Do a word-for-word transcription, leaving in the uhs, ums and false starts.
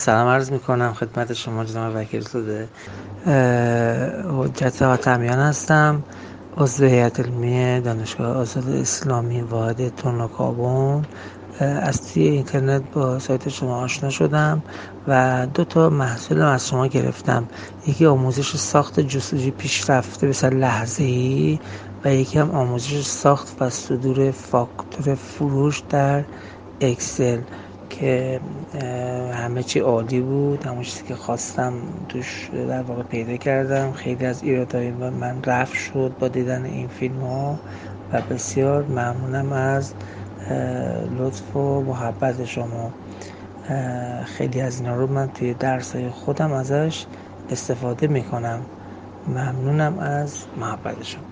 سلام عرض میکنم خدمت شما جناب وکیل زاده. حجت حاتمیان هستم، عضو هیئت علمی دانشگاه آزاد اسلامی واحد تورنوکابون. از توی اینترنت با سایت شما آشنا شدم و دو تا محصول از شما گرفتم. یکی آموزش ساخت جستجوی پیشرفته به صورت لحظه‌ای و یکی هم آموزش ساخت و صدور فاکتور فروش در اکسل که همه چی عالی بود. همون چیزی که خواستم توش در واقع پیدا کردم. خیلی از ایرادهای من رفع شد با دیدن این فیلم ها و بسیار ممنونم از لطف و محبت شما. خیلی از اینا رو من توی درس‌های خودم ازش استفاده میکنم. ممنونم از محبت شما.